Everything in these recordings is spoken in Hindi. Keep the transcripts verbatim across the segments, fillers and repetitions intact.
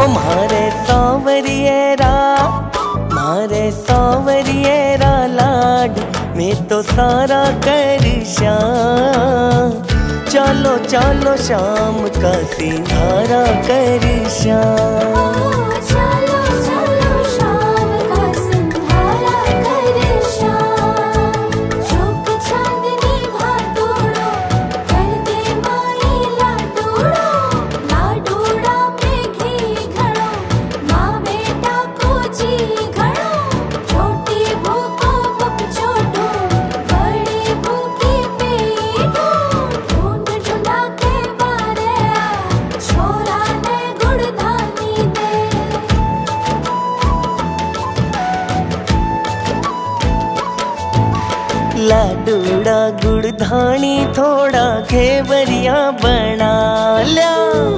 ओ मारे सांवरियेरा मारे सांवरियेरा लाड में तो सारा कर श्याम। चलो चलो शाम का सिंधारा कर श्याम। लाडूड़ा गुड़ धानी थोड़ा घेवरिया बना ल्या।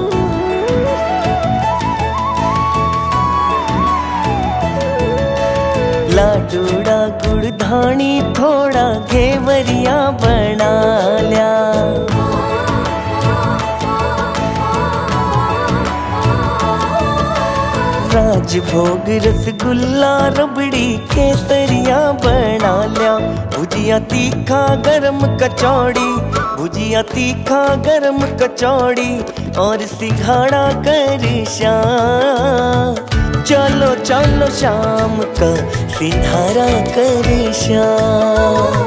लाडूड़ा गुड़ धानी थोड़ा घेवरिया बना ल्या। राजभोग रसगुल्ला रबड़ी केसरिया बना लिया। भुजिया तीखा गरम कचौड़ी भुजिया तीखा गरम कचौड़ी और सिंघाड़ा कर श्याम। चलो चलो शाम का सिंधारा कर श्याम।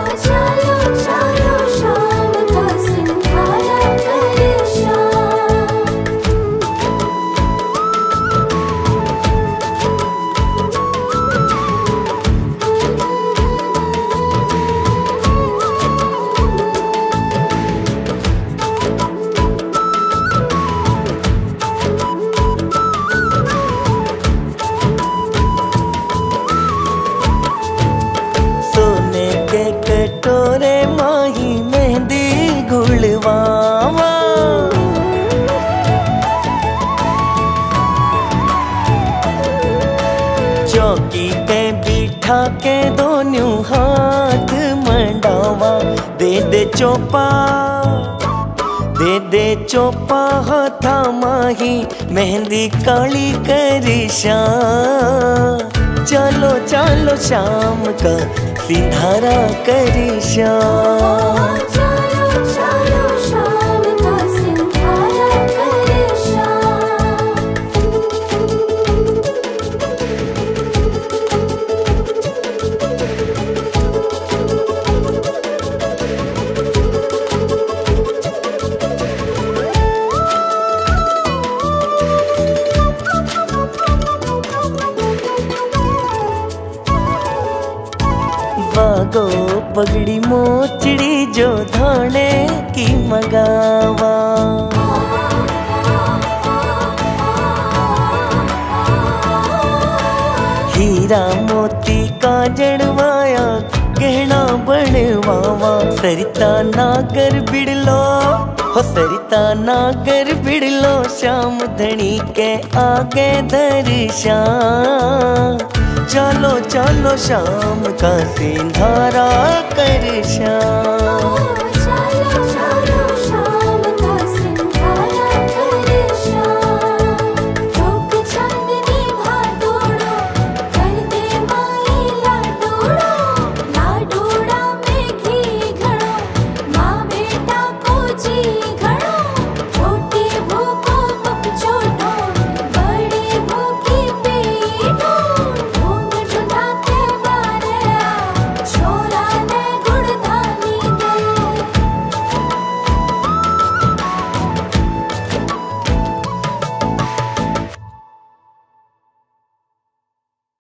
कटोरे माही मेहंदी घुलवावा। चौकी पे बिठा के दोनों हाथ मंडावा। दे दे चोपा दे दे चोपा हाथा माही मेहंदी काली कर श्याम। चलो चलो शाम का सिंधारा कर श्याम। गो पगड़ी मोचड़ी जो धाने की मगावा। हीरा मोती का जड़वाया गहना बनवावा। सरिता नागर बिड़लो हो सरिता नागर बिड़लो श्याम धनी के आगे दर्शन। चलो चलो शाम का सिंधारा कर श्याम।